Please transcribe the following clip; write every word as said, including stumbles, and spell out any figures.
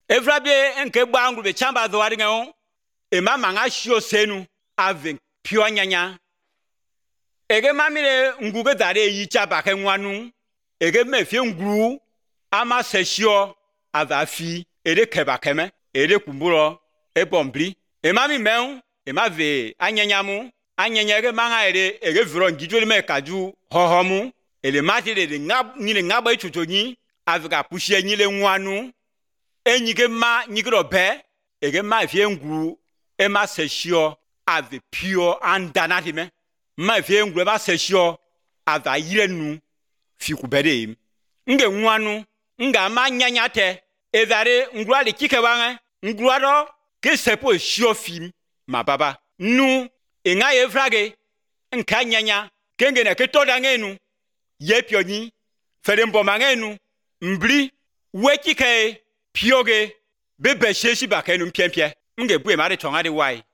Evrabie nke gbangru be chamba doari ngon. E ma manga shio senu ave pio nyanya. Ege mamire nguge dare yicha bake nwanu. Ege me fie ngru ama seshio ave afi ede keba keme ede kumburo e bombri. E mami men e ma ve anyanyamu anyanya ege manga ede ege viro ngijoli me kaju hohomu ele mati de ngab nyile ngaba ichutonyi ave ka pushie nyile nwanu enyige ma nyigro be ege ma fie ngru e ma seshio ave pio andanati me ma fie ngru e ma seshio ave ayirenu fikubede im nge nwanu nga ma nyanya te ezare ngru ali kike wange ngru ado ke sepo shio film ma baba nu inga yevrage nka nyanya kenge na ketoda ngenu ye pioni fere mboma ngenu mbri wekike pioge bebe sheshi bakenu mpiempie nge bue mari tonga de wai